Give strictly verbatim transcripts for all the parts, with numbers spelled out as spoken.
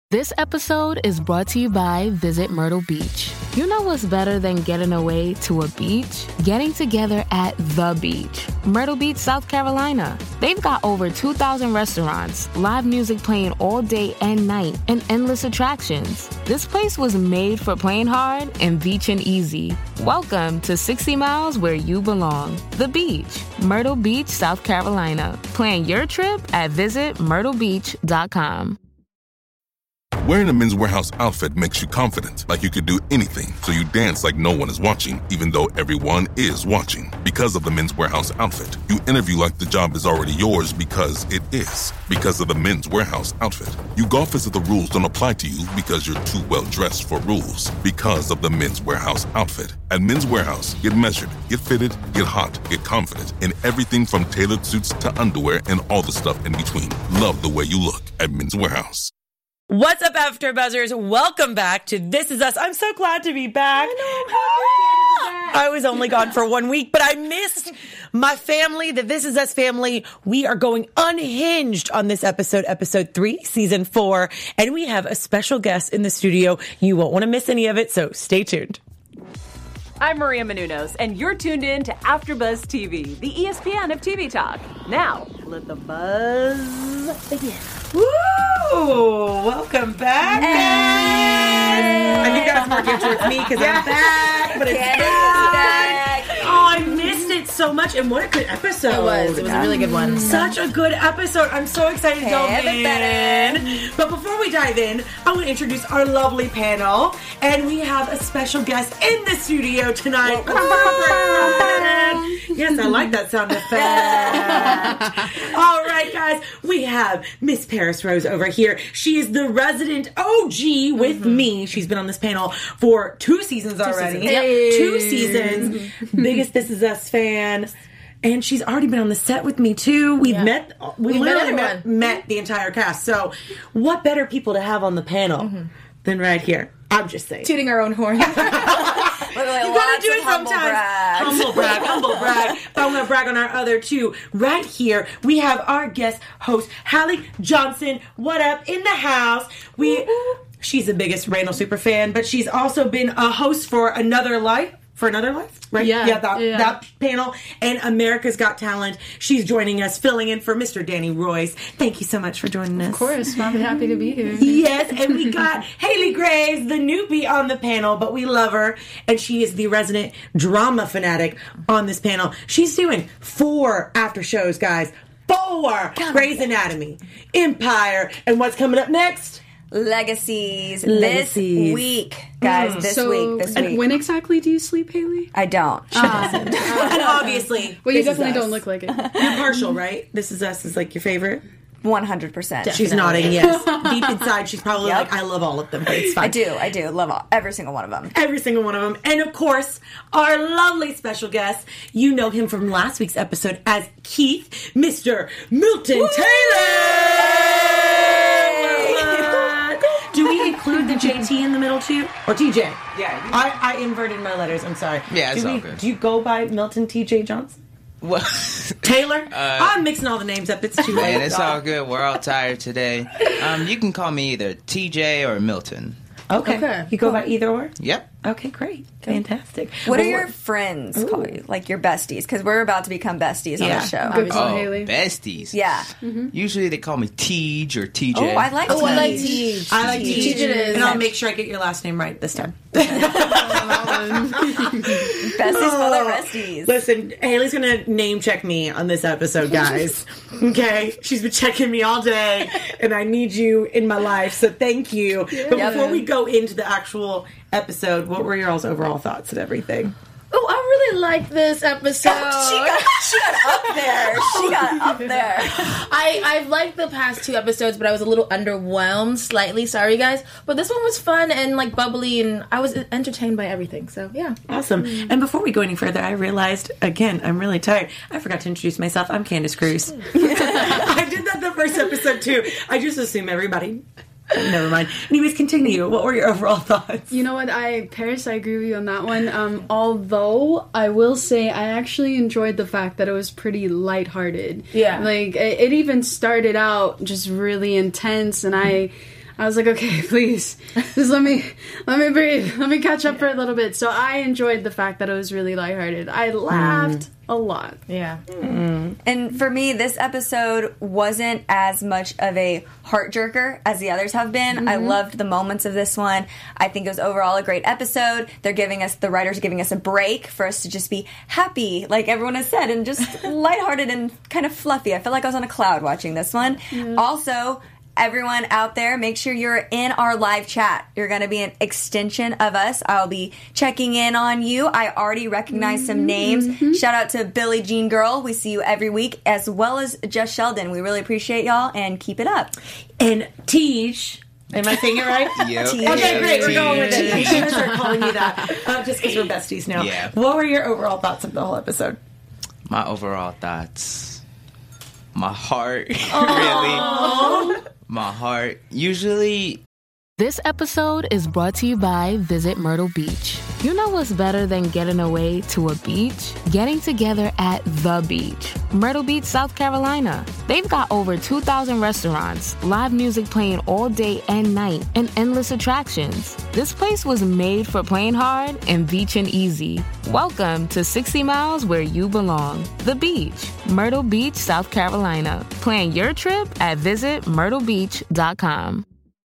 This episode is brought to you by Visit Myrtle Beach. You know what's better than getting away to a beach? Getting together at the beach. Myrtle Beach, South Carolina. They've got over two thousand restaurants, live music playing all day and night, and endless attractions. This place was made for playing hard and beaching easy. Welcome to sixty miles where you belong. The beach. Myrtle Beach, South Carolina. Plan your trip at visit myrtle beach dot com. Wearing a Men's Warehouse outfit makes you confident, like you could do anything, so you dance like no one is watching, even though everyone is watching. Because of the Men's Warehouse outfit, you interview like the job is already yours because it is. Because of the Men's Warehouse outfit, you golf as if the rules don't apply to you because you're too well dressed for rules. Because of the Men's Warehouse outfit. At Men's Warehouse, get measured, get fitted, get hot, get confident in everything from tailored suits to underwear and all the stuff in between. Love the way you look at Men's Warehouse. What's up, After Buzzers? Welcome back to This Is Us. I'm so glad to be back. I know, I'm happy I was only gone for one week, but I missed my family, the This Is Us family. We are going unhinged on this episode, episode three, season four, and we have a special guest in the studio. You won't want to miss any of it, so stay tuned. I'm Maria Menounos, and you're tuned in to AfterBuzz T V, the E S P N of T V talk. Now, let the buzz begin. Woo! Welcome back, guys! And you guys are working towards me because I'm back, but it's back. Oh, I missed it so much, and what a good episode! It was. It was a really good one. Such a good episode. I'm so excited to go Hey, in. But before we dive in, I want to introduce our lovely panel, and we have a special guest in the studio tonight. Yes, I like that sound effect. All right, guys, we have Miss Paris Rose over here. She is the resident O G with mm-hmm. me. She's been on this panel for two seasons already. Two seasons. Hey. Two seasons. Biggest This Is Us fan. And she's already been on the set with me, too. We've yeah. met, we We've literally met, met the entire cast. So, what better people to have on the panel mm-hmm. than right here? I'm just saying. Tooting our own horn. You gotta do it sometimes. Brag. Humble brag, humble brag. But I'm gonna brag on our other two. Right here, we have our guest host, Hallie Johnson. What up in the house? We, she's the biggest Randall super fan, but she's also been a host for Another Life. For Another Life, right? Yeah, yeah, that, yeah. that panel. And America's Got Talent. She's joining us, filling in for Mister Danny Royce. Thank you so much for joining us. Of course, I'm happy to be here. Yes, and we got Haley Graves, the newbie, on the panel, but we love her. And she is the resident drama fanatic on this panel. She's doing four after shows, guys. Four! Grey's Anatomy, Empire, and what's coming up next? Legacies, Legacies this week, guys. Mm. This so, week, this week. When exactly do you sleep, Haley? I don't. Uh, and obviously, well, you This definitely Is Us. Don't look like it. You're partial, right? This Is Us is like your favorite. One hundred percent. She's nodding yes. Deep inside, she's probably Yep. like, I love all of them, but it's fine. I do. I do love all, every single one of them. Every single one of them. And of course, our lovely special guest, you know him from last week's episode as Keith, Mister Milton Woo! Taylor. Do we include the J T in the middle too? Or T J? Yeah. I, I inverted my letters. I'm sorry. Yeah, it's do all we, good. Do you go by Milton T J Johnson? Well, Taylor? Uh, I'm mixing all the names up. It's too late. Man, it's all good. We're all tired today. Um, you can call me either T J or Milton. Okay. Okay. You go by either or? Yep. Okay, great. Fantastic. What Well, are your friends call you? Like your besties? Because we're about to become besties Yeah. on the show. Good call, Oh, Haley. besties. Yeah. Usually they call me Tej or T J. Oh, I like Oh, I like Tej. Tej. I like Tej Tej. it is. And I'll make sure I get your last name right this time. Besties for the resties. Listen, Haley's gonna name check me on this episode, guys. Okay? She's been checking me all day, and I need you in my life, so thank you. But before we go into the actual episode, what were your all's overall thoughts and everything? Oh, I really like this episode. she got she got up there. She got up there. I I've liked the past two episodes, but I was a little underwhelmed slightly. Sorry, guys. But this one was fun and like bubbly, and I was entertained by everything. So yeah, Awesome. And before we go any further, I realized, again, I'm really tired. I forgot to introduce myself. I'm Candace Cruz. I did that the first episode, too. I just assume everybody... Never mind. Anyways, continue. What were your overall thoughts? You know what, I Paris, I agree with you on that one. Um, although I will say I actually enjoyed the fact that it was pretty lighthearted. Yeah. Like it, it even started out just really intense, and I, I was like, okay, please, just let me let me breathe, let me catch up yeah. for a little bit. So I enjoyed the fact that it was really lighthearted. I laughed mm. a lot. Yeah. Mm. And for me, this episode wasn't as much of a heart jerker as the others have been. Mm-hmm. I loved the moments of this one. I think it was overall a great episode. They're giving us, the writers are giving us a break for us to just be happy, like everyone has said, and just lighthearted and kind of fluffy. I felt like I was on a cloud watching this one. Mm-hmm. Also, everyone out there, make sure you're in our live chat. You're going to be an extension of us. I'll be checking in on you. I already recognize mm-hmm. some names. Mm-hmm. Shout out to Billie Jean Girl. We see you every week, as well as Jess Sheldon. We really appreciate y'all, and keep it up. And Tej, am I saying it right? Yep. Okay, great. We're going with it. I'm going to start calling you that, uh, just because we're besties now. Yeah. What were your overall thoughts of the whole episode? My overall thoughts. My heart, really. My heart. Usually... This episode is brought to you by Visit Myrtle Beach. You know what's better than getting away to a beach? Getting together at the beach. Myrtle Beach, South Carolina. They've got over two thousand restaurants, live music playing all day and night, and endless attractions. This place was made for playing hard and beaching easy. Welcome to sixty miles where you belong. The beach. Myrtle Beach, South Carolina. Plan your trip at visit myrtle beach dot com.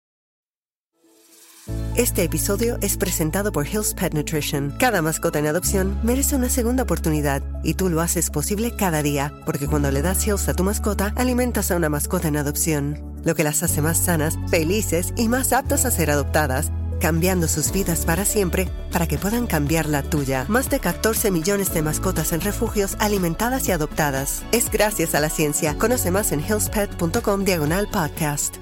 Este episodio es presentado por Hill's Pet Nutrition. Cada mascota en adopción merece una segunda oportunidad, y tú lo haces posible cada día, porque cuando le das Hill's a tu mascota, alimentas a una mascota en adopción, lo que las hace más sanas, felices y más aptas a ser adoptadas, cambiando sus vidas para siempre, para que puedan cambiar la tuya. Más de catorce millones de mascotas en refugios alimentadas y adoptadas. Es gracias a la ciencia. Conoce más en hillspet.com diagonal podcast.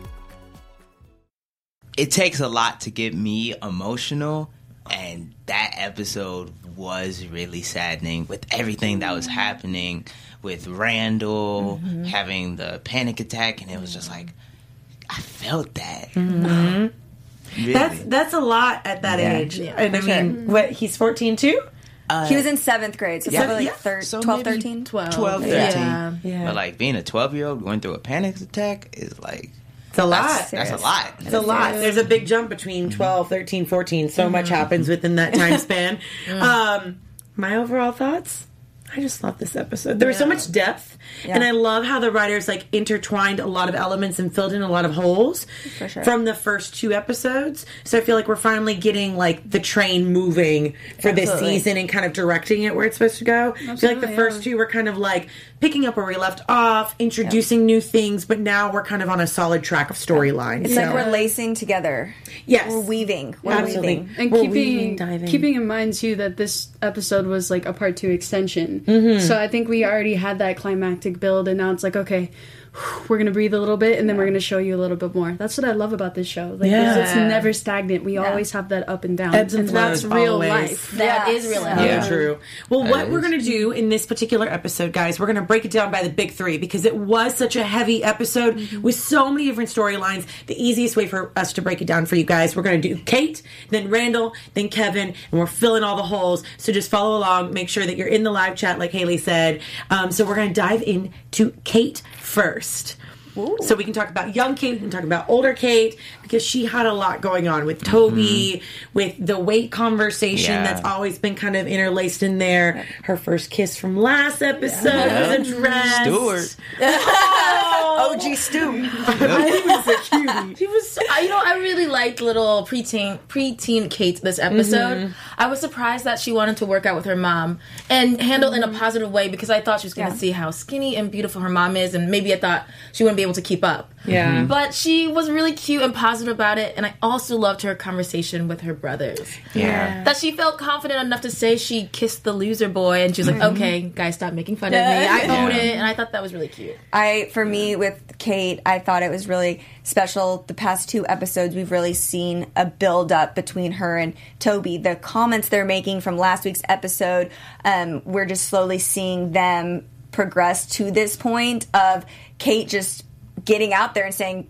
It takes a lot to get me emotional, and that episode was really saddening with everything that was happening with Randall mm-hmm. having the panic attack, and it was just like, I felt that. Mm-hmm. Really. That's that's a lot at that yeah. age. Yeah, and I mean, sure. what, he's fourteen too? Uh, he was in seventh grade, so yeah, probably yeah. like thir- so twelve, thirteen? twelve. twelve, thirteen. Yeah. Yeah. But like being a twelve-year-old going through a panic attack is like... It's a lot. That's, that's a lot. It's a lot. There's a big jump between twelve, thirteen, fourteen. So mm-hmm. much happens within that time span. mm. um, my overall thoughts? I just love this episode. There was yeah. so much depth, yeah. and I love how the writers like intertwined a lot of elements and filled in a lot of holes For sure. from the first two episodes. So I feel like we're finally getting like the train moving for Absolutely. this season and kind of directing it where it's supposed to go. Absolutely, I feel like the first yeah. two were kind of like picking up where we left off, introducing yeah. new things, but now we're kind of on a solid track of storyline. It's so. like we're lacing together. Yes. We're weaving. We're Absolutely. weaving. And we're keeping, weaving, diving. keeping in mind, too, that this episode was like a part two extension. Mm-hmm. So I think we already had that climactic build, and now it's like, okay, we're going to breathe a little bit, and then we're going to show you a little bit more. That's what I love about this show. Like, yeah. it's never stagnant. We yeah. always have that up and down. Ebbs and, and flows, that's real always. life. That Yeah. is real life. Yeah, Yeah. true. Well, That what is. we're going to do in this particular episode, guys, we're going to break it down by the big three because it was such a heavy episode mm-hmm. with so many different storylines. The easiest way for us to break it down for you guys, we're going to do Kate, then Randall, then Kevin, and we're filling all the holes. So just follow along. Make sure that you're in the live chat, like Haley said. Um, so we're going to dive into Kate first. Ooh. So we can talk about young Kate, we can talk about older Kate, because she had a lot going on with Toby, mm-hmm. with the weight conversation yeah. that's always been kind of interlaced in there. Her first kiss from last episode yeah. was addressed. Stuart. Oh, O G Stu. He was a cutie. She was, so, you know, I really liked little preteen, preteen Kate this episode. Mm-hmm. I was surprised that she wanted to work out with her mom and handle mm-hmm. in a positive way because I thought she was going to yeah. see how skinny and beautiful her mom is, and maybe I thought she wouldn't be able to keep up. Yeah. Mm-hmm. But she was really cute and positive about it, and I also loved her conversation with her brothers. Yeah. That she felt confident enough to say she kissed the loser boy, and she was like, Mm-hmm. okay, guys, stop making fun of me. I own it, and I thought that was really cute. I, for me, with Kate, I thought it was really special. The past two episodes, we've really seen a build-up between her and Toby. The comments they're making from last week's episode, um, we're just slowly seeing them progress to this point of Kate just getting out there and saying,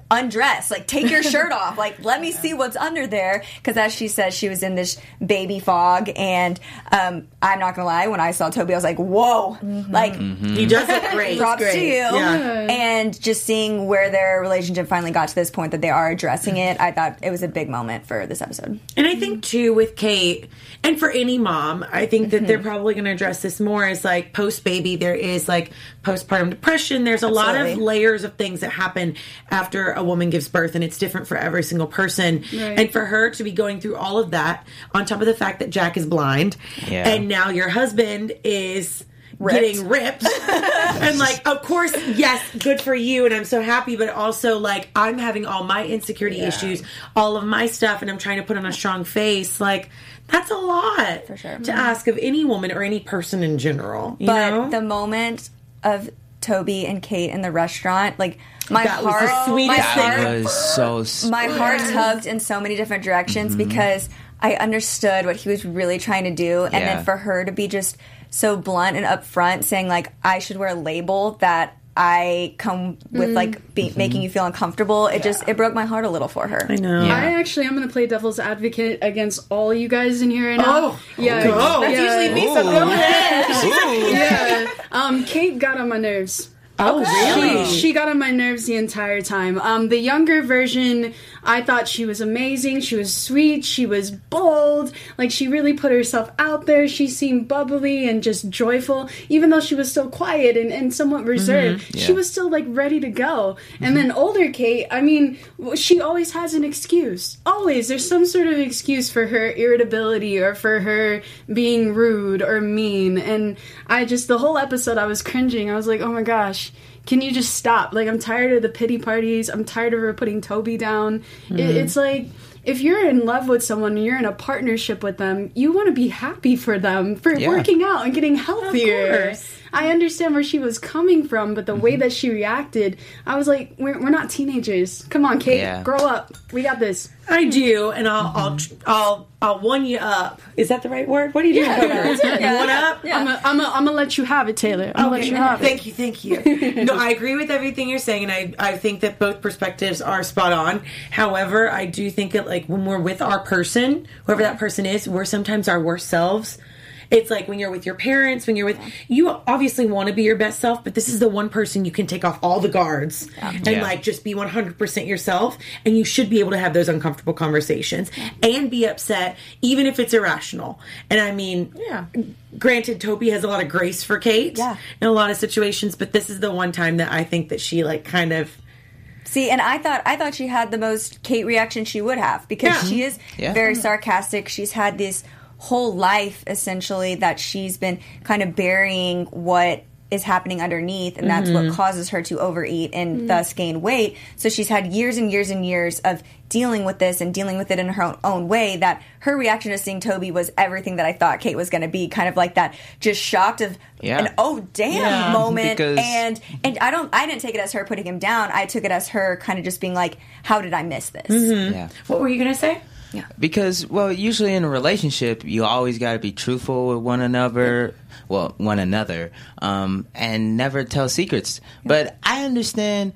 undress, like take your shirt off, like let me see what's under there, because as she said, she was in this baby fog, and um, I'm not gonna lie, when I saw Toby I was like, whoa, mm-hmm. like Mm-hmm. he does look great. props great. to you. Yeah. And just seeing where their relationship finally got to this point that they are addressing it, I thought it was a big moment for this episode. And I think too with Kate, and for any mom, I think that mm-hmm. they're probably going to address this more, is like post baby there is like postpartum depression, there's a Absolutely. lot of layers of things that happen after a woman gives birth, and it's different for every single person. Right. And for her to be going through all of that, on top of the fact that Jack is blind, yeah. and now your husband is ripped. getting ripped, and like, of course, yes, good for you, and I'm so happy, but also like I'm having all my insecurity yeah. issues, all of my stuff, and I'm trying to put on a strong face. Like, that's a lot for sure to ask of any woman or any person in general. You but know? The moment of Toby and Kate in the restaurant, like my that heart, was the sweetest my thing. That was so sweet. My heart tugged in so many different directions mm-hmm. because I understood what he was really trying to do, and yeah. then for her to be just so blunt and upfront, saying like I should wear a label that I come with, mm. like be, mm-hmm. making you feel uncomfortable. It yeah. just it broke my heart a little for her. I know. Yeah. I actually I'm going to play devil's advocate against all you guys in here right now. Oh, yeah, go. That's yeah. usually me. So go ahead. yeah. Um, Kate got on my nerves. Oh, really? She, she got on my nerves the entire time. Um, the younger version, I thought she was amazing. She was sweet. She was bold. Like, she really put herself out there. She seemed bubbly and just joyful. Even though she was still quiet and, and somewhat reserved, mm-hmm. yeah. she was still, like, ready to go. Mm-hmm. And then older Kate, I mean, she always has an excuse. Always. There's some sort of excuse for her irritability or for her being rude or mean. And I just, the whole episode, I was cringing. I was like, oh my gosh. Can you just stop? Like, I'm tired of the pity parties. I'm tired of her putting Toby down. Mm-hmm. It, it's like, if you're in love with someone and you're in a partnership with them, you want to be happy for them, for yeah. working out and getting healthier. I understand where she was coming from, but the mm-hmm. way that she reacted, I was like, we're, we're not teenagers. Come on, Kate, yeah. grow up. We got this. I do, and I'll, mm-hmm. I'll, I'll, I'll one you up. Is that the right word? What are you doing? Yeah, yeah. One up? Yeah. I'm going to let you have it, Taylor. I'm going to let you have thank it. Thank you, thank you. No, I agree with everything you're saying, and I, I think that both perspectives are spot on. However, I do think that, like, when we're with our person, whoever that person is, we're sometimes our worst selves. It's like when you're with your parents, when you're with, you obviously want to be your best self, but this is the one person you can take off all the guards yeah. and yeah. like just be one hundred percent yourself. And you should be able to have those uncomfortable conversations yeah. and be upset, even if it's irrational. And I mean, yeah. granted, Toby has a lot of grace for Kate yeah. in a lot of situations, but this is the one time that I think that she like kind of. See, and I thought I thought she had the most Kate reaction she would have, because yeah. she is yeah. very sarcastic. She's had this whole life essentially that she's been kind of burying what is happening underneath, and that's mm-hmm. what causes her to overeat and mm-hmm. thus gain weight. So she's had years and years and years of dealing with this and dealing with it in her own, own way, that her reaction to seeing Toby was everything that I thought Kate was going to be, kind of like that just shocked of yeah. an oh damn yeah, moment. Because and and I don't I didn't take it as her putting him down. I took it as her kind of just being like, how did I miss this? Mm-hmm. Yeah. What were you going to say? Yeah. Because, well, usually in a relationship, you always got to be truthful with one another, well, one another, um, and never tell secrets. Yeah. But I understand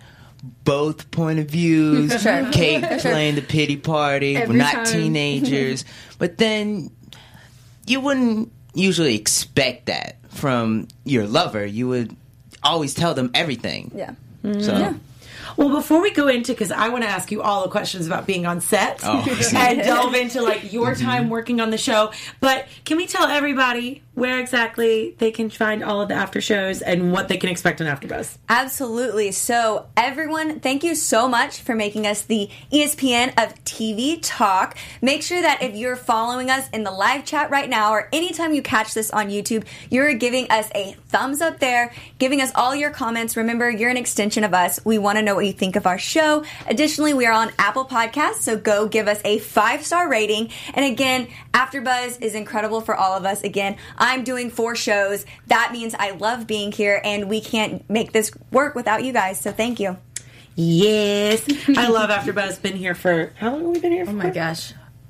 both point of views. Sure. Kate playing the pity party. Every We're not time. teenagers. But then you wouldn't usually expect that from your lover. You would always tell them everything. Yeah. Mm-hmm. So. Yeah. Well, before we go into, because I want to ask you all the questions about being on set oh. and delve into like your time working on the show, but can we tell everybody where exactly they can find all of the after shows and what they can expect on AfterBuzz? Absolutely. So, everyone, thank you so much for making us the E S P N of T V Talk. Make sure that if you're following us in the live chat right now, or anytime you catch this on YouTube, you're giving us a thumbs up there, giving us all your comments. Remember, you're an extension of us. We want to know what you think of our show. Additionally, we are on Apple Podcasts, so go give us a five-star rating. And again, AfterBuzz is incredible for all of us. Again, I'm doing four shows. That means I love being here, and we can't make this work without you guys, so thank you. Yes. I love AfterBuzz. Been here for, how long have we been here for? Oh my gosh.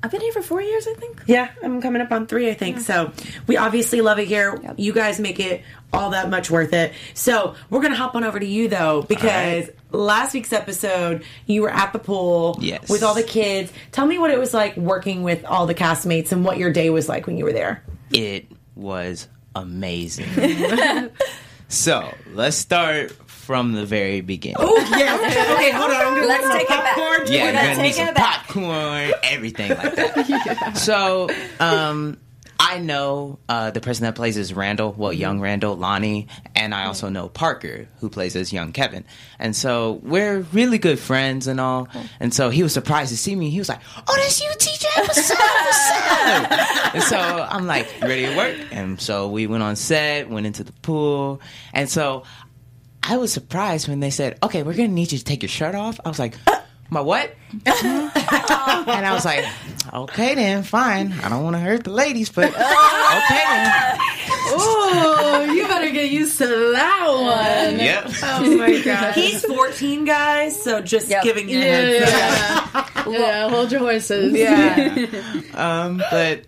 I've been here for four years, I think. Yeah, I'm coming up on three, I think. Yeah. So we obviously love it here. Yep. You guys make it all that much worth it. So we're going to hop on over to you, though, because right. last week's episode, you were at the pool yes. with all the kids. Tell me what it was like working with all the castmates and what your day was like when you were there. It was amazing. So let's start from the very beginning. Oh, yeah. Okay, okay, hold on. I'm gonna Let's take popcorn. it back. Yeah, we're gonna gonna need take some it back. popcorn, everything like that. yeah. So, um, I know uh, the person that plays as Randall, well, young Randall, Lonnie, and I also know Parker, who plays as young Kevin. And so we're really good friends and all. And so he was surprised to see me. He was like, "Oh, that's you, T J. What's up? What's up?" And so I'm like, ready to work. And so we went on set, went into the pool. And so I was surprised when they said, "Okay, we're going to need you to take your shirt off." I was like, "My what?" And I was like, "Okay then, fine. I don't want to hurt the ladies, but okay then." Oh, you better get used to that one. Yep. Oh my god. He's fourteen, guys, so just yep. giving you a yeah, heads up. Yeah. yeah, hold your horses. Yeah. um, but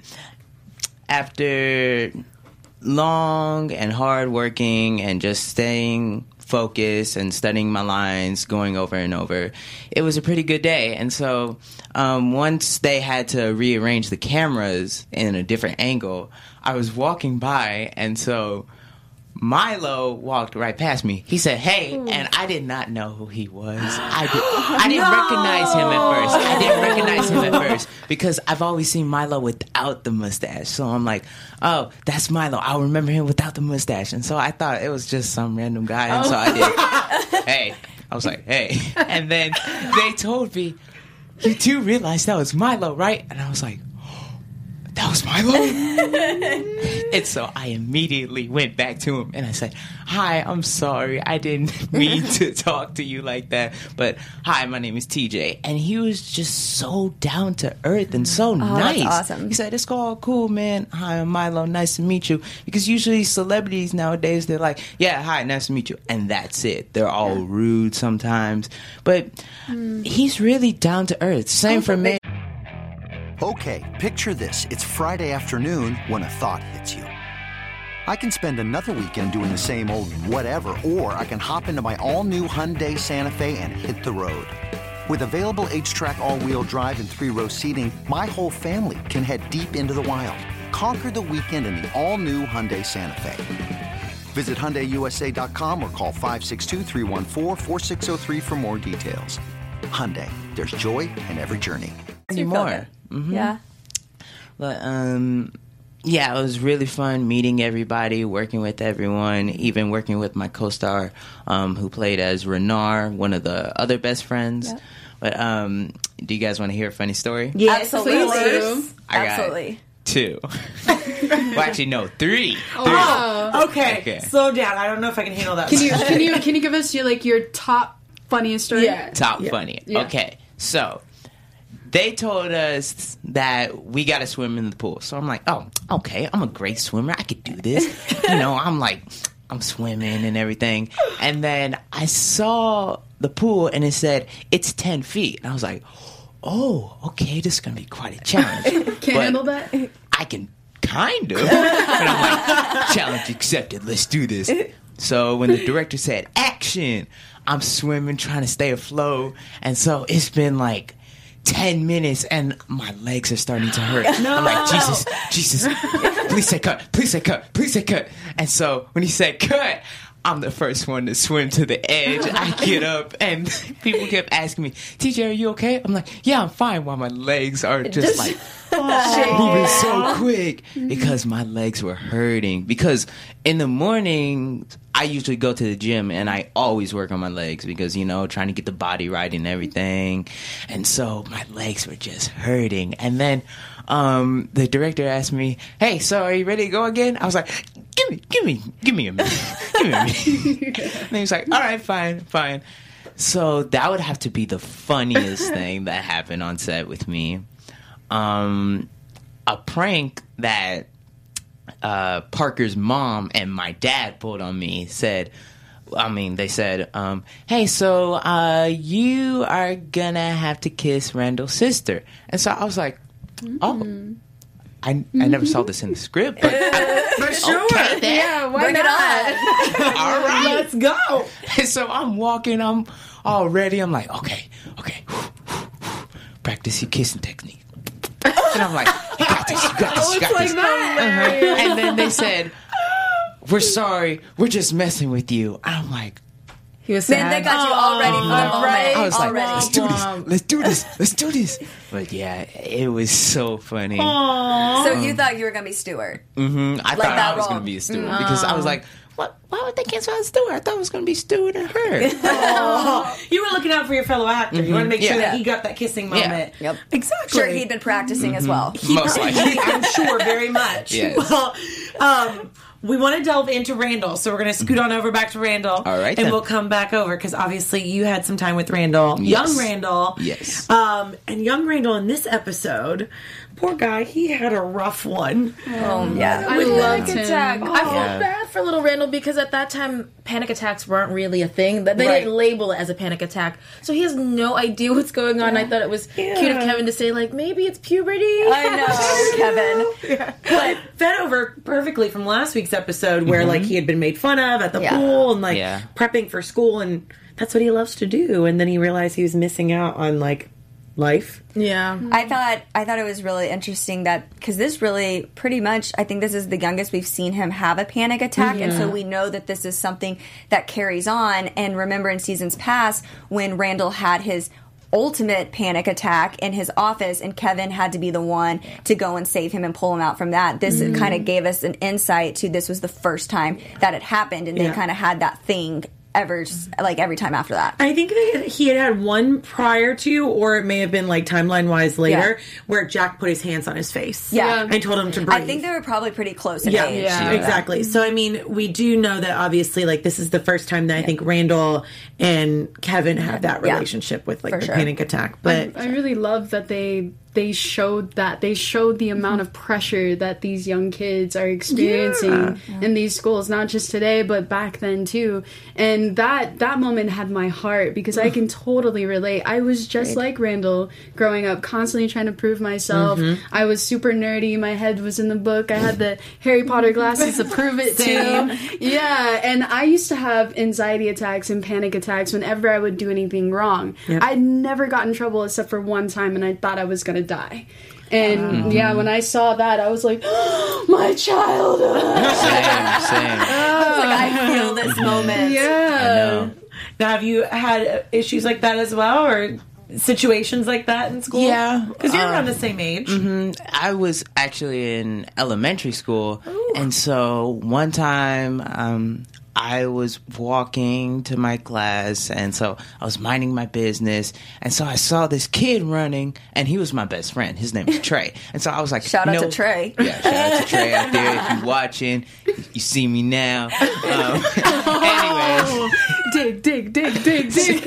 after long and hard working and just staying focused and studying my lines, going over and over, it was a pretty good day. And so um, once they had to rearrange the cameras in a different angle, I was walking by, and so Milo walked right past me. He said, "Hey," Ooh. And I did not know who he was. I, did, I didn't no! recognize him at first. I didn't recognize him at first because I've always seen Milo without the mustache. So I'm like, "Oh, that's Milo. I'll remember him without the mustache." And so I thought it was just some random guy. And oh. so I did, "Hey." I was like, "Hey." And then they told me, "You do realize that was Milo, right?" And I was like, "That was Milo?" And so I immediately went back to him and I said, "Hi, I'm sorry. I didn't mean to talk to you like that. But hi, my name is T J." And he was just so down to earth and so oh, nice. That's awesome. He said, "It's all cool, man. Hi, I'm Milo. Nice to meet you." Because usually celebrities nowadays, they're like, "Yeah, hi, nice to meet you." And that's it. They're all yeah. rude sometimes. But mm. he's really down to earth. Same for me. Okay, picture this. It's Friday afternoon when a thought hits you. I can spend another weekend doing the same old whatever, or I can hop into my all-new Hyundai Santa Fe and hit the road. With available H-Track all-wheel drive and three-row seating, my whole family can head deep into the wild. Conquer the weekend in the all-new Hyundai Santa Fe. Visit Hyundai U S A dot com or call five six two, three one four, four six zero three for more details. Hyundai, there's joy in every journey. Anymore. Mm-hmm. Yeah. But, um, yeah, it was really fun meeting everybody, working with everyone, even working with my co-star um, who played as Renard, one of the other best friends. Yep. But um, do you guys want to hear a funny story? Yes, absolutely. I absolutely. Got two. Well, actually, no, three. Oh, three. Okay. okay. Slow down. I don't know if I can handle that. Can you can you can you give us your like your top funniest story? Yeah. Top yeah. funny. Yeah. Okay. So they told us that we got to swim in the pool. So I'm like, oh, okay, I'm a great swimmer. I could do this. You know, I'm like, I'm swimming and everything. And then I saw the pool and it said, it's ten feet. And I was like, oh, okay, this is going to be quite a challenge. Can't handle that? I can kind of. And I'm like, challenge accepted. Let's do this. So when the director said, action, I'm swimming, trying to stay afloat. And so it's been like ten minutes and my legs are starting to hurt. No. I'm like, Jesus, Jesus, please say cut, please say cut, please say cut. And so when he said cut, I'm the first one to swim to the edge. I get up and people kept asking me, T J, are you okay? I'm like, yeah, I'm fine, while my legs are just, just like moving so quick because my legs were hurting. Because in the morning, I usually go to the gym and I always work on my legs because, you know, trying to get the body right and everything. And so my legs were just hurting. And then um, the director asked me, hey, so are you ready to go again? I was like, give me, give me, give me a minute. Give me a minute. And he was like, all right, fine, fine. So that would have to be the funniest thing that happened on set with me. Um, a prank that uh, Parker's mom and my dad pulled on me said, I mean, they said, um, hey, so uh, you are gonna have to kiss Randall's sister. And so I was like, oh. I, I never saw this in the script, but I, For sure. okay, then. Yeah, why Bring it not? on. All right. Let's go. And so I'm walking, I'm all ready. I'm like, okay, okay. Practice your kissing technique. And I'm like, you got this, you got this, you got this. Uh-huh. And then they said, we're sorry, we're just messing with you. And I'm like, He was Then sad. they got you all ready for the moment. right. I was like, Already. let's do this, let's do this, let's do this. But yeah, it was so funny. So you thought you were going to be Stuart. Mm-hmm. I Like thought that I was role. going to be a Stewart because I was like, what? Why would they cancel out Stewart? I thought it was going to be Stewart and her. Oh, you were looking out for your fellow actor. You want to make sure Yeah. that he got that kissing moment. Yep. Exactly. Sure, he'd been practicing as well. Most likely. I'm sure, very much. Yes. Well, um, we want to delve into Randall, so we're going to scoot on over back to Randall. All right, And then. we'll come back over, because obviously you had some time with Randall. Yes. Young Randall. Yes. Um, and young Randall in this episode, poor guy, he had a rough one. Oh, yeah. I With loved panic him. attack. I felt Yeah. bad for little Randall because at that time panic attacks weren't really a thing. That they Right. didn't label it as a panic attack, so he has no idea what's going on. I thought it was cute of Kevin to say like maybe it's puberty. I know, Kevin. But fed over perfectly from last week's episode where like he had been made fun of at the Yeah. pool and like Yeah. prepping for school, and that's what he loves to do, and then he realized he was missing out on like life. Yeah. I thought I thought it was really interesting that because this really pretty much I think this is the youngest we've seen him have a panic attack, and so we know that this is something that carries on. And remember in seasons past when Randall had his ultimate panic attack in his office and Kevin had to be the one to go and save him and pull him out from that. This kind of gave us an insight to this was the first time that it happened, and Yeah. they kind of had that thing ever like every time after that. I think that he had had one prior to, or it may have been like timeline wise later, Yeah. where Jack put his hands on his face. Yeah. And told him to breathe. I think they were probably pretty close in Yeah, age. Yeah. exactly. So, I mean, we do know that obviously, like, this is the first time that I think Randall and Kevin have that Yeah. relationship with, like, For the sure. panic attack. But I really love that they they showed that they showed the amount of pressure that these young kids are experiencing in these schools, not just today but back then too. And that that moment had my heart because I can totally relate. I was just like Randall growing up, constantly trying to prove myself. I was super nerdy. My head was in the book. I had the Harry Potter glasses to prove it too. Yeah, and I used to have anxiety attacks and panic attacks whenever I would do anything wrong. I'd never got in trouble except for one time, and I thought I was going to die. And yeah, when I saw that, I was like, oh, my childhood. Same, same. Like, I feel this moment. Yeah. now, have you had issues like that as well, or situations like that in school? Yeah. Because you're around the same age. I was actually in elementary school, and so one time um, I was walking to my class, and so I was minding my business, and so I saw this kid running, and he was my best friend. His name was Trey, and so I was like, Shout out no- to Trey. Yeah, shout out to Trey out there. If you're watching, you see me now. Um, anyways. Dig, dig, dig, dig, dig.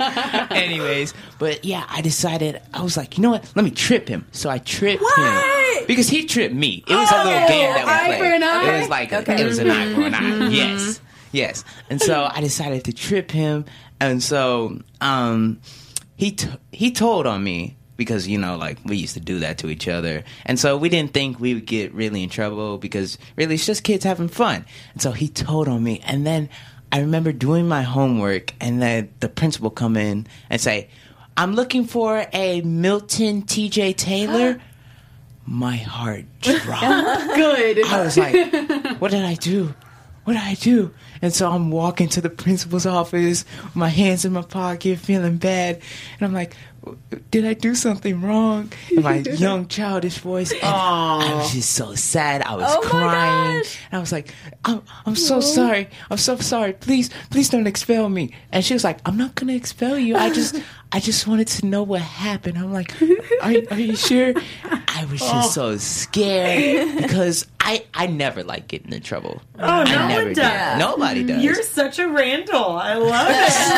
Anyways, but yeah, I decided, I was like, you know what? Let me trip him. So I tripped What? him. Because he tripped me. It was a little game that we eye played. for an eye? It was like, Okay. it was an eye for an eye. Yes. Yes. And so I decided to trip him. And so um, he t- he told on me. Because, you know, like, we used to do that to each other. And so we didn't think we would get really in trouble because, really, it's just kids having fun. And so he told on me. And then I remember doing my homework, and then the principal come in and say, I'm looking for a Milton T J Taylor. My heart dropped. Good. I was like, what did I do? What did I do? And so I'm walking to the principal's office, my hands in my pocket, feeling bad. And I'm like, did I do something wrong? In my young, childish voice. And I was just so sad. I was Oh my crying. gosh. And I was like, I'm, I'm so sorry. I'm so sorry. Please, please don't expel me. And she was like, I'm not going to expel you. I just, I just wanted to know what happened. I'm like, are, are you sure? I was just so scared because I I, I never like getting in trouble. Oh, I no never one do. does. Nobody does. You're such a Randall. I love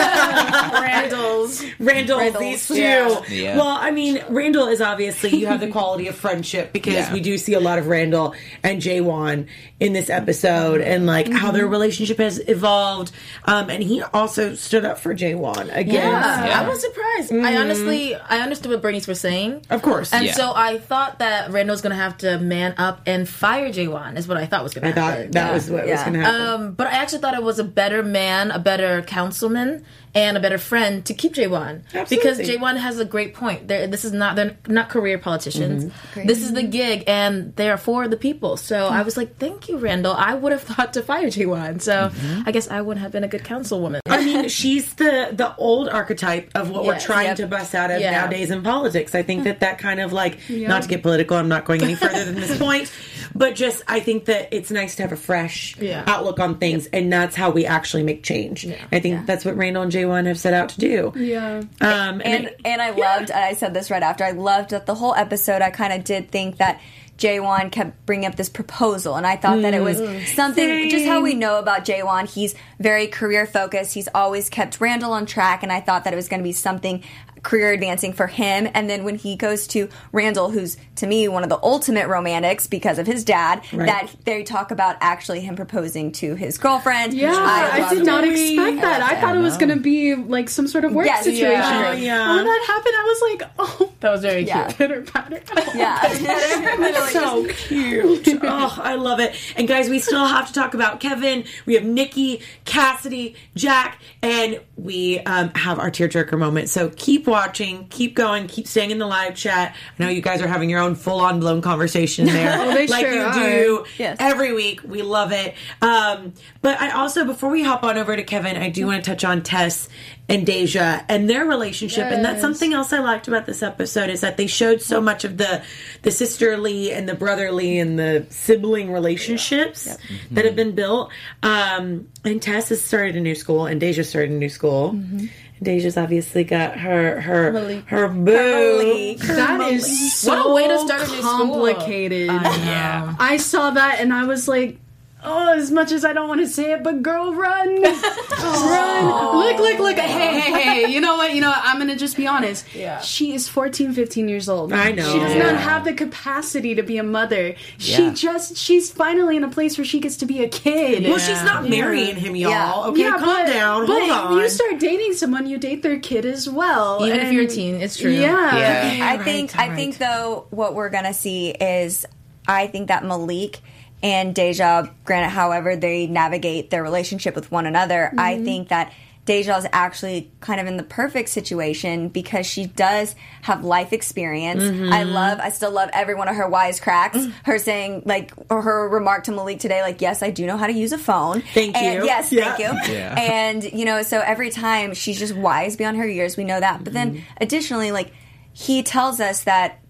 it. Randall's. Randall, Randall's, these two. yeah. Yeah. Well, I mean, Randall is obviously, you have the quality of friendship because Yeah. we do see a lot of Randall and Jaewon in this episode and like Mm-hmm. how their relationship has evolved. Um, and he also stood up for Jaewon again. Yeah, Yeah. I was surprised. I honestly, I understood what Bernice was saying. Of course. And Yeah. so I thought that Randall's going to have to man up and fire Jaewon is what I thought was going I to thought happen. that was what was Yeah. going to happen. Um, but I actually thought it was a better man, a better councilman, and a better friend to keep Jaewon. Because Absolutely. Jaewon has a great point. They're, this is not they're not career politicians. Mm-hmm. This is the gig, and they are for the people. So I was like, thank you, Randall. I would have thought to fire Jaewon. So Mm-hmm. I guess I wouldn't have been a good councilwoman. I mean, she's the the old archetype of what we're Yes. trying Yep. to bust out of Yeah. nowadays in politics. I think that that kind of like, not to get political, I'm not going any further than this point, but just I think that it's nice to have a fresh Yeah. outlook on things, and that's how we actually make change. I think that's what Randall and Jaewon have set out to do. Yeah. Um, and, And it- and I loved, and I said this right after, I loved that the whole episode, I kind of did think that Jaewon kept bringing up this proposal, and I thought that it was something, just how we know about Jaewon, he's very career focused, he's always kept Randall on track, and I thought that it was going to be something career advancing for him. And then when he goes to Randall, who's to me one of the ultimate romantics because of his dad, Right. that they talk about actually him proposing to his girlfriend. Yeah, I, loved did not it. expect that. I thought it was going to be like some sort of work Yes, situation. yeah. Oh, yeah. And when that happened, I was like, oh, That was very Yeah. cute. pitter patter. Yeah. so cute. Oh, I love it. And guys, we still have to talk about Kevin. We have Nikki, Cassidy, Jack, and we um, have our tearjerker moment. So keep watching, keep going, keep staying in the live chat. I know you guys are having your own full-on blown conversation there. Oh, they like sure you are. do Yes. every week. We love it. Um, but I also, before we hop on over to Kevin, I do want to touch on Tess and Deja and their relationship. And that's Yes. something else I liked about this episode is that they showed so much of the the sisterly and the brotherly and the sibling relationships that have been built. Um, and Tess has started a new school, and Deja started a new school. And Deja's obviously got her her Malik. her boo. That is so What a way to start a new school. complicated. Yeah. I saw that and I was like, oh, as much as I don't want to say it, but girl, run. Run. Look, look, look. Hey, hey, hey. You know what? You know what? I'm going to just be honest. Yeah. She is fourteen, fifteen years old. I know. She does Yeah. not have the capacity to be a mother. She Yeah. just, she's finally in a place where she gets to be a kid. Well, she's not marrying him, y'all. Yeah. Okay, Yeah, calm but, down. But Hold on. you start dating someone, you date their kid as well. Even if and- you're a teen, it's true. Yeah. Yeah. I right, think all I think though what we're gonna see is I think that Malik and Deja, granted however they navigate their relationship with one another, I think that Deja is actually kind of in the perfect situation because she does have life experience. I love, I still love every one of her wisecracks. Her saying, like, or her remark to Malik today, like, yes, I do know how to use a phone. Thank And- you. Yes, Yeah. thank you. Yeah. And, you know, so every time she's just wise beyond her years. We know that. But then additionally, like, he tells us that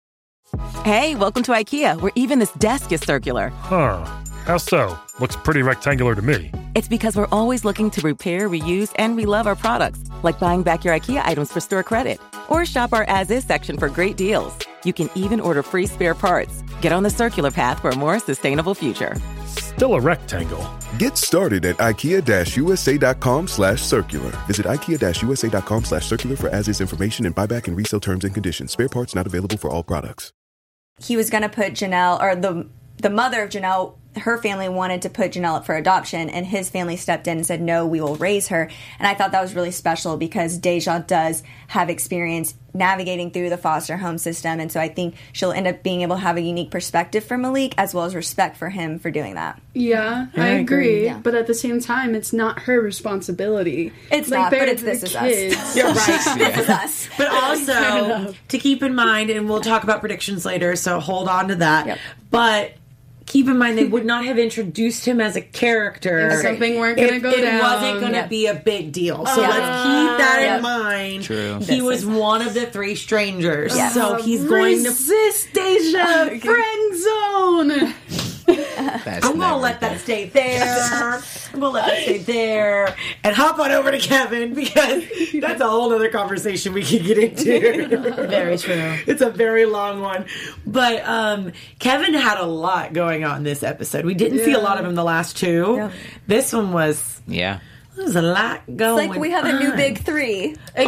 Hey, welcome to IKEA, where even this desk is circular. Huh. How so? Looks pretty rectangular to me. It's because we're always looking to repair, reuse, and relove our products, like buying back your IKEA items for store credit. Or shop our as-is section for great deals. You can even order free spare parts. Get on the circular path for a more sustainable future. Still a rectangle. Get started at ikea-usa.com slash circular. Visit ikea-usa.com slash circular for as-is information and buyback and resale terms and conditions. Spare parts not available for all products. he was going to put Janelle, or the the mother of Janelle, her family wanted to put Janelle up for adoption, and his family stepped in and said, no, we will raise her. And I thought that was really special because Deja does have experience navigating through the foster home system, and so I think she'll end up being able to have a unique perspective for Malik as well as respect for him for doing that. Yeah, I, I agree. agree. Yeah. But at the same time, it's not her responsibility. It's not, but they're it's This the Is Us. kids. You're right. This is us. But also, to keep in mind, and we'll talk about predictions later, so hold on to that. Yep. But keep in mind, they would not have introduced him as a character If something weren't if gonna go it down. wasn't going to Yep. be a big deal. So Yeah. let's keep that Yep. in mind. True. He was one of the three strangers. Yeah. So he's going to... Resist, Deja! Friend zone! That's I'm gonna never let that good. stay there. I'm gonna let that stay there and hop on over to Kevin because that's a whole other conversation we can get into. Very true. It's a very long one. But um, Kevin had a lot going on this episode. We didn't see a lot of him the last two. Yeah. This one was Yeah. there's a lot going on. It's like we have a new big three. Exactly.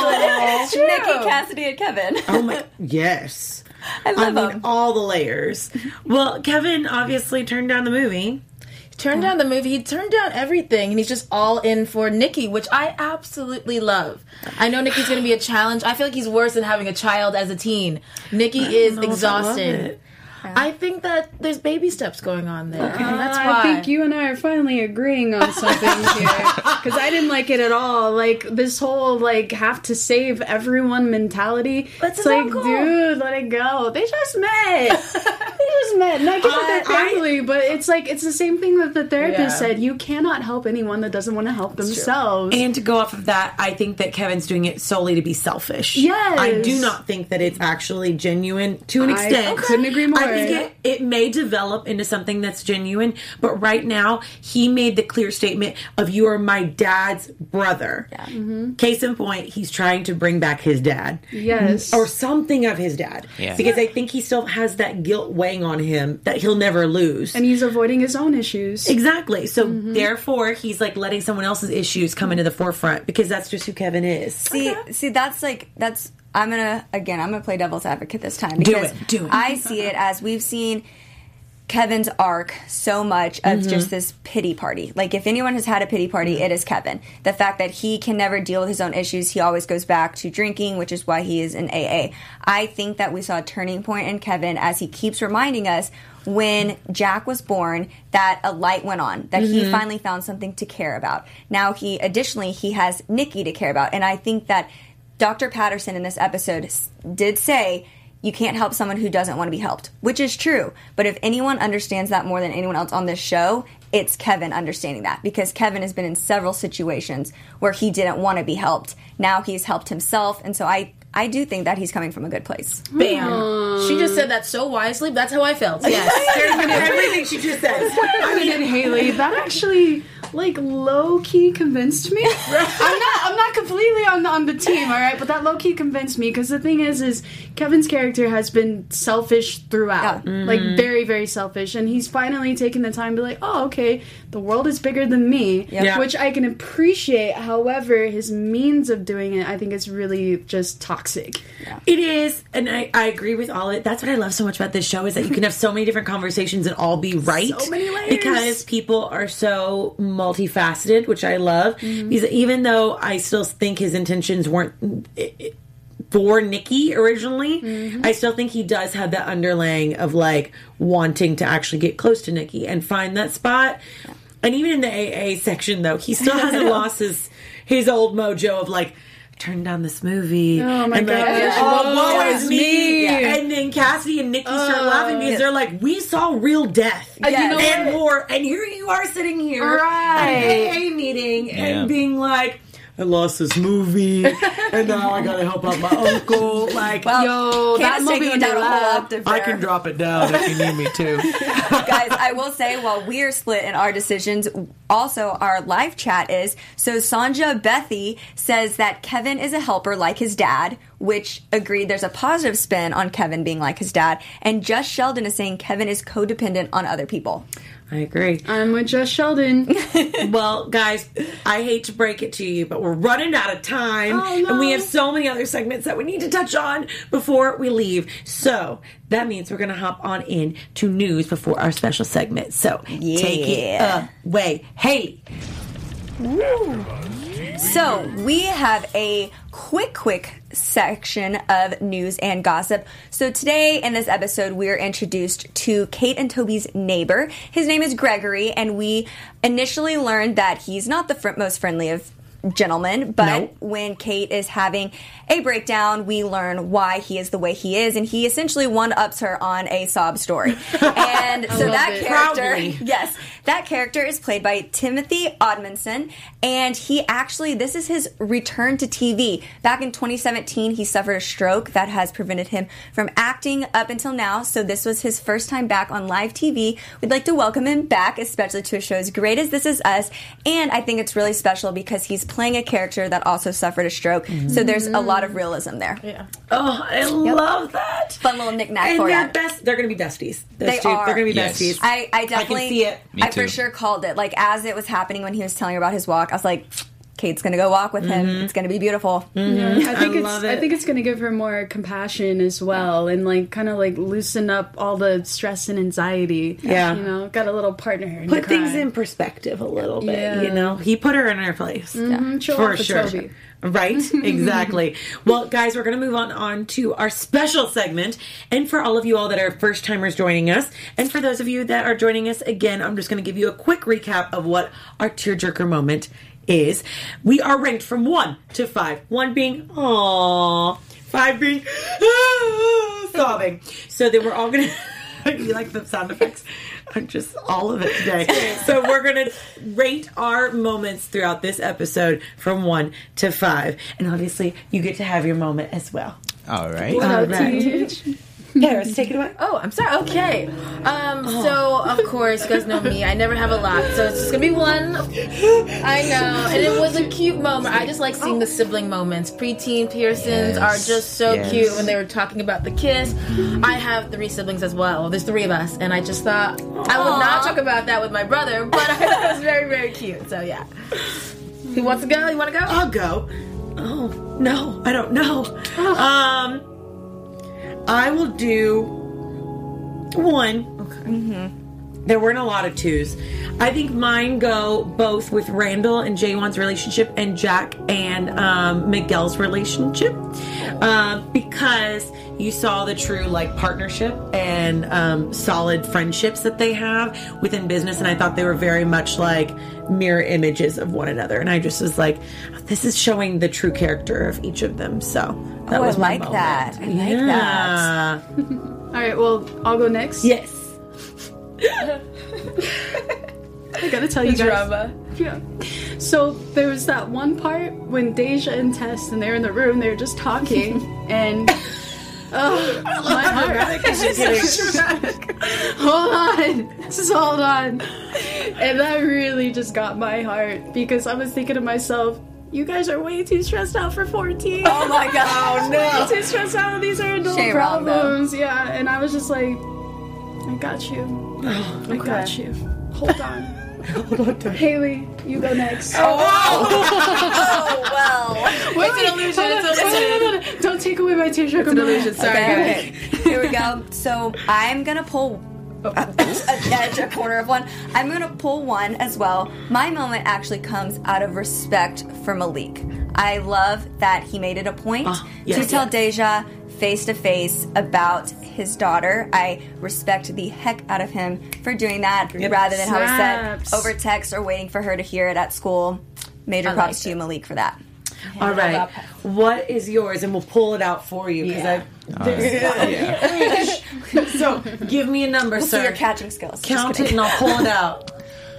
It's Nikki, Cassidy, and Kevin. Oh my yes. I love I mean, them. all the layers. Well, Kevin obviously turned down the movie. He turned down the movie. He turned down everything, and he's just all in for Nikki, which I absolutely love. I know Nikki's going to be a challenge. I feel like he's worse than having a child as a teen. Nikki is know if I love exhausting. it. I think that there's baby steps going on there. Uh, That's why. I think you and I are finally agreeing on something here because I didn't like it at all. Like this whole like have to save everyone mentality. That's it's his like, uncle. dude, let it go. They just met. they just met. Not get with their family, but it's like it's the same thing that the therapist Yeah. said. You cannot help anyone that doesn't want to help themselves. And to go off of that, I think that Kevin's doing it solely to be selfish. Yes. I do not think that it's actually genuine to an I extent. couldn't agree more. I think it, it may develop into something that's genuine, but right now, he made the clear statement of you are my dad's brother. Yeah. Mm-hmm. Case in point, he's trying to bring back his dad. Yes. Or something of his dad. Yeah. Because I think he still has that guilt weighing on him that he'll never lose. And he's avoiding his own issues. Exactly. So therefore, he's like letting someone else's issues come into the forefront because that's just who Kevin is. See, see, that's like that's. I'm gonna again. I'm gonna play devil's advocate this time Do because it, do it. I see it as we've seen Kevin's arc so much of Mm-hmm. just this pity party. Like if anyone has had a pity party, it is Kevin. The fact that he can never deal with his own issues, he always goes back to drinking, which is why he is in A A. I think that we saw a turning point in Kevin as he keeps reminding us when Jack was born that a light went on, that he finally found something to care about. Now he additionally he has Nikki to care about, and I think that Doctor Patterson in this episode s- did say you can't help someone who doesn't want to be helped, which is true. But if anyone understands that more than anyone else on this show, it's Kevin understanding that, because Kevin has been in several situations where he didn't want to be helped. Now he's helped himself, and so I I do think that he's coming from a good place. Bam. She just said that so wisely. But that's how I felt. Yes. Everything she just said. I mean, Haley, that actually like low key convinced me. I'm not, I'm not completely on on the team, all right, but that low key convinced me because the thing is, is Kevin's character has been selfish throughout, Yeah. like very, very selfish, and he's finally taken the time to be like, oh, okay, the world is bigger than me, Yeah. which I can appreciate. However, his means of doing it, I think, is really just toxic. It is, and I, I agree with all of it. That's what I love so much about this show is that you can have so many different conversations and all be right. So many layers. Because people are so multifaceted, which I love. Because even though I still think his intentions weren't eh, eh, for Nikki originally, I still think he does have that underlaying of like wanting to actually get close to Nikki and find that spot. And even in the A A section, though, he still hasn't lost his his old mojo of like, turn down this movie. Oh my and like, gosh. oh, woe Yeah. is me. Yeah. And then Cassidy and Nikki start Uh, laughing because they're like, we saw real death Yeah. You know and what? more. And here you are sitting here Right. at an A A meeting Yeah. and being like, I lost this movie and now I gotta help out my uncle. Like, Well, Yo, that Candace movie taking it when down they a whole laugh. octave I there. can drop it down if you need me to. Guys, I will say, while we are split in our decisions, also our live chat is. So Sanja Bethy says that Kevin is a helper like his dad, which agreed there's a positive spin on Kevin being like his dad. And Just Sheldon is saying Kevin is codependent on other people. I agree. I'm with Just Sheldon. Well, guys, I hate to break it to you, but we're running out of time. Oh, no. And we have so many other segments that we need to touch on before we leave. So that means we're going to hop on in to news before our special segment. So take it away. Hey. So we have a quick, quick section of news and gossip. So today in this episode, we are introduced to Kate and Toby's neighbor. His name is Gregory, and we initially learned that he's not the fr- most friendly of gentleman, but No. when Kate is having a breakdown, we learn why he is the way he is, and he essentially one-ups her on a sob story. And so love that it. character, Proudly. yes, that character is played by Timothy Odmanson, and he actually, this is his return to T V. Back in twenty seventeen, he suffered a stroke that has prevented him from acting up until now, so this was his first time back on live T V. We'd like to welcome him back, especially to a show as great as This Is Us, and I think it's really special because he's playing a character that also suffered a stroke, so there's a lot of realism there. Yeah. Oh, I love that. Fun little knick-knack And for they're you. best. They're going to be besties. Those They two. are. They're going to be Yes. besties. I, I definitely, I can see it. Me I too. for sure called it. Like, as it was happening when he was telling her about his walk, I was like, Kate's gonna go walk with him. It's gonna be beautiful. Yeah, I think I it's love I it. think it's gonna give her more compassion as well, and like kind of like loosen up all the stress and anxiety. Yeah. you know, got a little partner. in Put the things crime. in perspective a little bit, Yeah. you know? He put her in her place. Mhm, show For off a sure. Toby. Right? Exactly. Well, guys, we're going to move on, on to our special segment. And for all of you all that are first timers joining us, and for those of you that are joining us again, I'm just going to give you a quick recap of what our tearjerker moment is. We are ranked from one to five. One being, aww. Five being, sobbing. So then we're all going to, you like the sound effects? I'm just all of it today. So we're going to rate our moments throughout this episode from one to five. And obviously, you get to have your moment as well. All right. What All up, right. T? Paris, take it away. Oh, I'm sorry. Okay. Um, So, of course, you guys know me. I never have a lot, so it's just gonna be one. I know. And it was a cute moment. I just like seeing the sibling moments. Preteen Pearsons Yes. are just so Yes. cute when they were talking about the kiss. I have three siblings as well. There's three of us, and I just thought I would not talk about that with my brother, but I thought it was very, very cute. So, yeah. Who wants to go? You want to go? I'll go. Oh, no, I don't know. Um, I will do one. Okay. Mm-hmm. There weren't a lot of twos. I think mine go both with Randall and Jaywon's relationship and Jack and um, Miguel's relationship, uh, because you saw the true like partnership and um, solid friendships that they have within business, and I thought they were very much like mirror images of one another. And I just was like, this is showing the true character of each of them. So that Oh, I was my like moment. that. I like yeah. All right, well, I'll go next. Yes. I gotta tell you guys. Drama. Yeah. So there was that one part when Deja and Tess and they're in the room, they're just talking, and oh, my heart. Hold on, just hold on. And that really just got my heart because I was thinking to myself, you guys are way too stressed out for fourteen. Oh my god. Oh no. Way too stressed out. These are adult Shame on them. problems. Yeah. And I was just like, I got you. I got you. Hold on. Hold on to Haley, you go next. Oh, oh well. Wait, It's an illusion, hold on, it's an hold on, illusion. hold on. Don't take away my tearjerker It's an illusion. moment. Sorry, Okay, guys. okay. Here we go. So I'm gonna pull a, a edge, a corner of one. I'm gonna pull one as well. My moment actually comes out of respect for Malik. I love that he made it a point Ah, yes, to tell yes. Deja face to face about his daughter. I respect the heck out of him for doing that Yep. rather than how he Snaps. said over text or waiting for her to hear it at school. Major I props liked to you, it. Malik, for that. All right. What is yours? And we'll pull it out for you because Yeah. I. So give me a number, We'll see sir. your catching skills. Just Count it kidding. and I'll pull it out.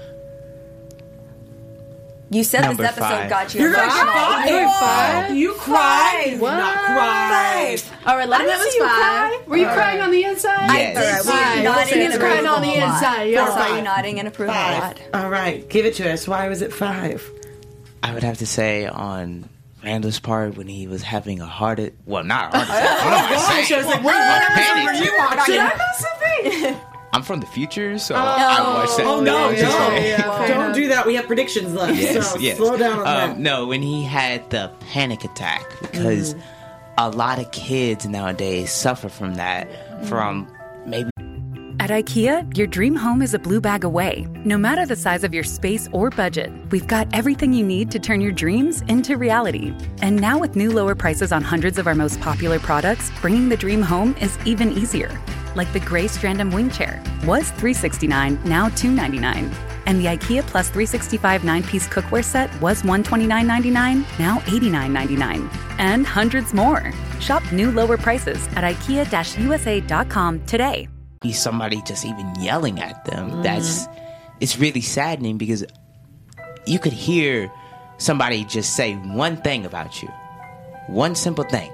You said Number this episode five. got you You're gonna emotional. cry. You're five? You cried. You did What? not cry. All right, let I him didn't have his see you five. cry. Were you crying on the inside? Yes. I did Alright, see we- you nodding He's and crying approval on the a lot. inside, yeah. I saw Five. you nodding and approving a lot. Five. All right. Give it to us. Why was it five? I would have to say on Randall's part when he was having a heart at well not a heart attack. What am I saying? I was like, wait, what episode were you on? Did I miss something? I'm from the future, so I watched it. Oh no, I just no. like- Yeah, fair Don't enough. do that. We have predictions left. Yes, so yes. slow down on that. Um, no, when he had the panic attack, because a lot of kids nowadays suffer from that, from maybe. At IKEA, your dream home is a blue bag away. No matter the size of your space or budget, we've got everything you need to turn your dreams into reality. And now with new lower prices on hundreds of our most popular products, bringing the dream home is even easier. Like the gray Strandom wing chair. Was three hundred sixty-nine dollars, now two hundred ninety-nine dollars. And the IKEA Plus three sixty-five nine-piece cookware set was one hundred twenty-nine ninety-nine, now eighty-nine ninety-nine. And hundreds more. Shop new lower prices at ikea dash u s a dot com today. Be somebody just even yelling at them. Mm. That's it's really saddening because you could hear somebody just say one thing about you, one simple thing,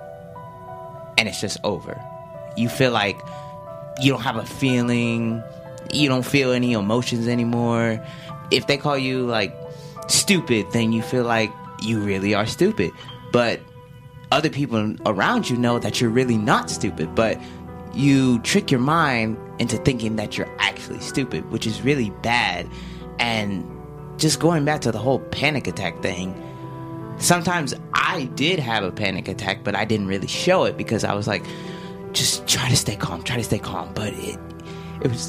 and it's just over. You feel like you don't have a feeling, you don't feel any emotions anymore. If they call you like stupid, then you feel like you really are stupid. But other people around you know that you're really not stupid, but you trick your mind into thinking that you're actually stupid, which is really bad. And just going back to the whole panic attack thing, sometimes I did have a panic attack, but I didn't really show it because I was like, just try to stay calm, try to stay calm. But it it was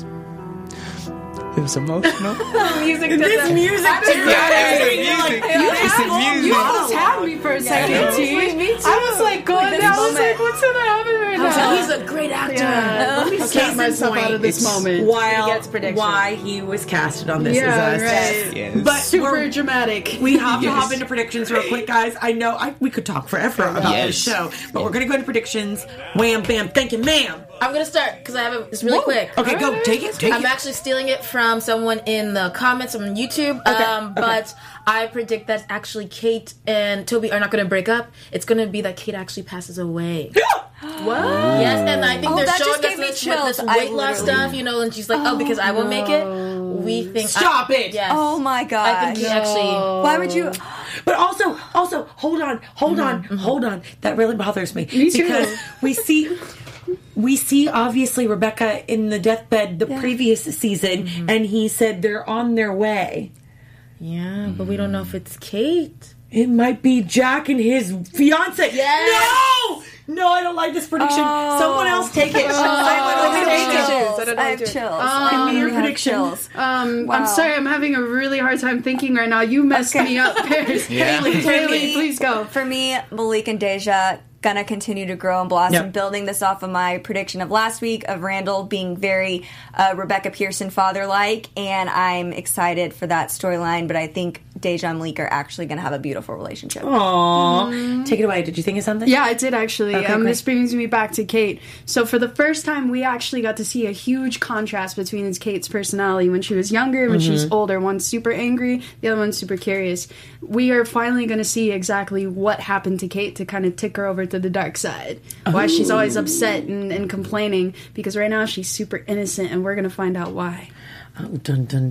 it was emotional. music this doesn't- music I was just- yeah, yeah, yeah, like, yeah, you yeah. have You all- you almost had me for a second, Yeah. T. Me too. I was like going Like, down. I this was like, moment. what's gonna happen right I was now? like, he's a great actor. Yeah. Let me Case snap in myself point, out of this it's moment. While, He gets prediction. why he was casted on This Yeah, Is Us. right. Yes. But Super we're- dramatic. We have to Yes. hop into predictions real quick, guys. I know I, we could talk forever about Yes. this show, but we're going to go into predictions. Wham, bam, thank you, ma'am. I'm gonna start because I have a, it's really Whoa. quick. Okay, go. Take it. Take I'm it. actually stealing it from someone in the comments on YouTube. Okay, Um, okay. But I predict that actually Kate and Toby are not going to break up. It's going to be that Kate actually passes away. What? Yes, and I think Oh, they're that showing just us gave me this, chills. with this I weight loss literally- stuff, you know, and she's like, oh, because I won't make it. We think. Stop it. Yes. Oh my god! I think he actually. Why would you? But also, also, hold on, hold on, hold on. That really bothers me. Me too. Because we see, we see obviously Rebecca in the deathbed the Yeah. previous season, and he said they're on their way. Yeah, but we don't know if it's Kate. It might be Jack and his fiance. Yes. No, no, I don't like this prediction. Oh. Someone else take it. I Someone have else take it. chills. I have chills. Give me your I have prediction. chills. Um, Wow. I'm sorry, I'm having a really hard time thinking right now. You messed Okay. me up, Paris. Yeah. Haley, For Haley, me- please go. For me, Malik and Deja gonna continue to grow and blossom, Yep. building this off of my prediction of last week of Randall being very uh, Rebecca Pearson father-like, and I'm excited for that storyline, but I think Deja and Malik are actually gonna have a beautiful relationship. Aw. Take it away. Did you think of something? Yeah, I did actually. Okay, um, great. this brings me back to Kate. So for the first time, we actually got to see a huge contrast between Kate's personality when she was younger and when she was older. One's super angry, the other one's super curious. We are finally going to see exactly what happened to Kate to kind of tick her over to the dark side. Why she's always upset and, and complaining, because right now she's super innocent, and we're going to find out why. Oh, dun dun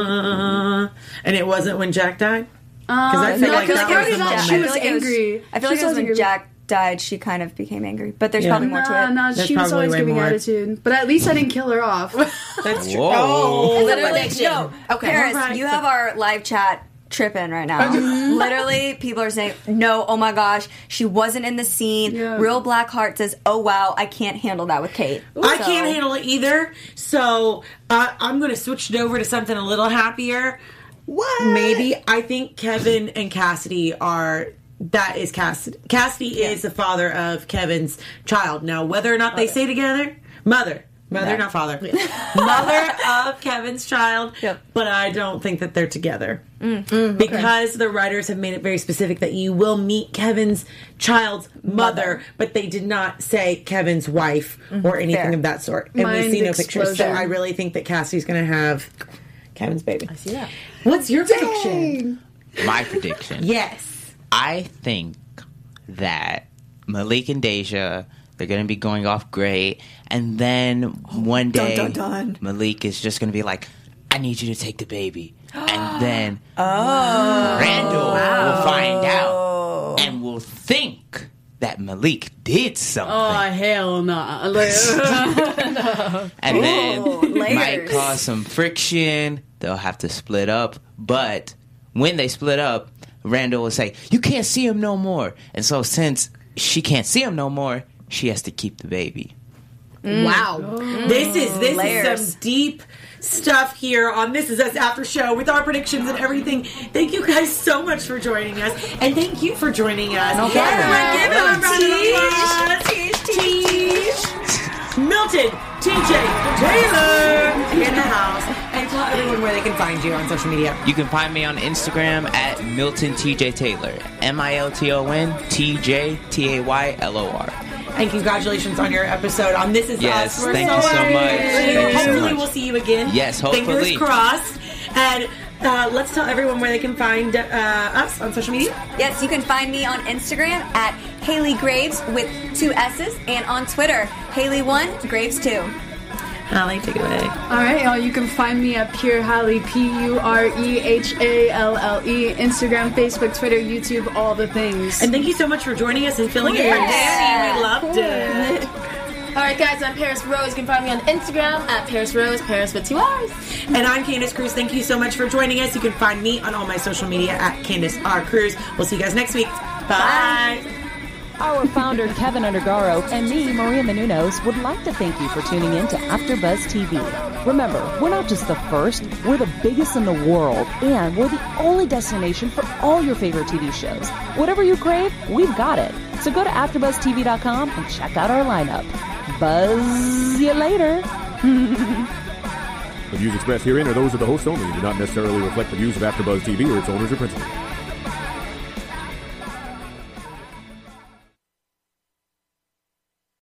dun. And it wasn't when Jack died? Because I Uh, feel no, like I feel that like was it the was- moment. she was I feel like it was- angry. I feel She like it was was when angry. Jack died, she kind of became angry. But there's Yeah. probably more to Nah, it. nah, There's she was probably always way giving more. attitude. But at least I didn't kill her off. That's true. Whoa. Oh. Literally, Yo, okay. Paris, alright. you have our live chat tripping right now. Literally, people are saying, no, oh my gosh, she wasn't in the scene. Yeah. Real Blackheart says, oh wow, I can't handle that with Kate. I So- can't handle it either. So uh, I'm going to switch it over to something a little happier. What? Maybe. I think Kevin and Cassidy are. That is Cassidy. Cassidy is the father of Kevin's child. Now, whether or not they stay together, mother. Mother, Yeah. not father. Mother of Kevin's child. Yep. But I don't think that they're together. Because the writers have made it very specific that you will meet Kevin's child's mother, but they did not say Kevin's wife or anything Fair. of that sort. And Mind we see no pictures. So explosion. I really think that Cassidy's going to have Kevin's baby. I see that. What's your prediction? My prediction. Yes. I think that Malik and Deja, they're going to be going off great. And then one day, dun, dun. Malik is just going to be like, I need you to take the baby. And then Randall will find out and will think that Malik did something. Oh, hell nah. Like, and then Ooh, it might layers. cause some friction. They'll have to split up. But when they split up, Randall will say, you can't see him no more. And so since she can't see him no more, she has to keep the baby. Wow. This is this Layers. is some deep stuff here on This Is Us After Show with our predictions and everything. Thank you guys so much for joining us. And thank you for joining us. No problem. Everyone give them a round of applause. Teach. Milton, T J, Taylor in the house. And tell everyone where they can find you on social media. You can find me on Instagram at Milton T J Taylor. M I L T O N T J T A Y L O R. And congratulations on your episode on This Is yes, Us. We're thank so you so much. Thank hopefully you so much. we'll see you again. Yes, hopefully. Fingers crossed. And uh, let's tell everyone where they can find uh, us on social media. Yes, you can find me on Instagram at Haley Graves with two S's, and on Twitter, Haley one, Graves two. Hallie, take it away. All right, y'all. You can find me at Pure Hallie, P U R E H A L L E, Instagram, Facebook, Twitter, YouTube, all the things. And thank you so much for joining us and filling in for Danny. We loved it. All right, guys, I'm Paris Rose. You can find me on Instagram at Paris Rose, Paris with two R's. And I'm Candace Cruz. Thank you so much for joining us. You can find me on all my social media at Candace R. Cruz. We'll see you guys next week. Bye. Bye. Our founder, Kevin Undergaro, and me, Maria Menounos, would like to thank you for tuning in to AfterBuzz T V. Remember, we're not just the first, we're the biggest in the world, and we're the only destination for all your favorite T V shows. Whatever you crave, we've got it. So go to after buzz T V dot com and check out our lineup. Buzz you later. The views expressed herein are those of the host only and do not necessarily reflect the views of AfterBuzz T V or its owners or principals.